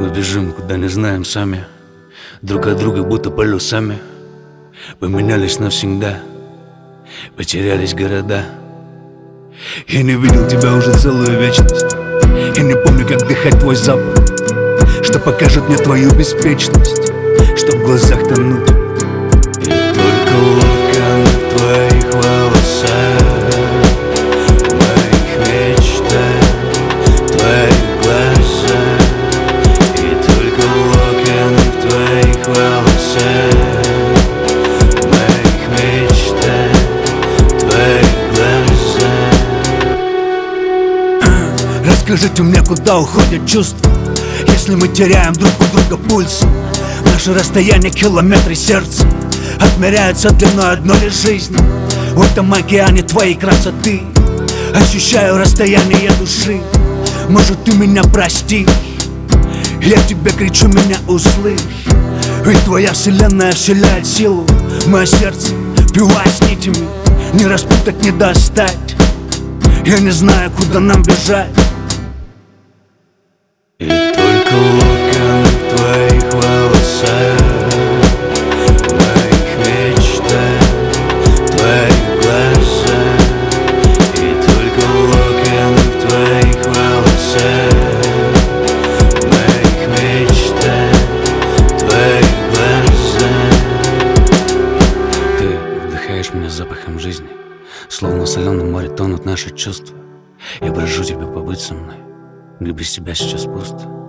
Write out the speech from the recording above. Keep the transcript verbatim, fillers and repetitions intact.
Мы бежим, куда не знаем сами, друг от друга будто полюсами. Поменялись навсегда, потерялись города. Я не видел тебя уже целую вечность. Я не помню, как дыхать твой запах, что покажет мне твою беспечность, что в глазах тонуть. И только локоны в твоих волосах, в моих мечтах, в твоих глазах. И только локоны в твоих волосах, в моих мечтах, в твоих глазах. Расскажите мне, куда уходят чувства, если мы теряем друг у друга пульс? Наши расстояния, километры сердца отмеряются длиной одной лишь жизни. В этом океане твоей красоты ощущаю расстояние души. Может, ты меня простишь? Я тебе кричу, меня услышь. Ведь твоя вселенная вселяет силу в мое сердце, впиваясь нитями, не распутать, не достать. Я не знаю, куда нам бежать. И только локоны в твоих волосах, в моих мечтах, в твоих глазах. И только локоны в твоих волосах, в моих мечтах, в твоих глазах. Ты вдыхаешь меня запахом жизни, словно в соленом море тонут наши чувства. Я прошу тебя побыть со мной, где без тебя сейчас пусто.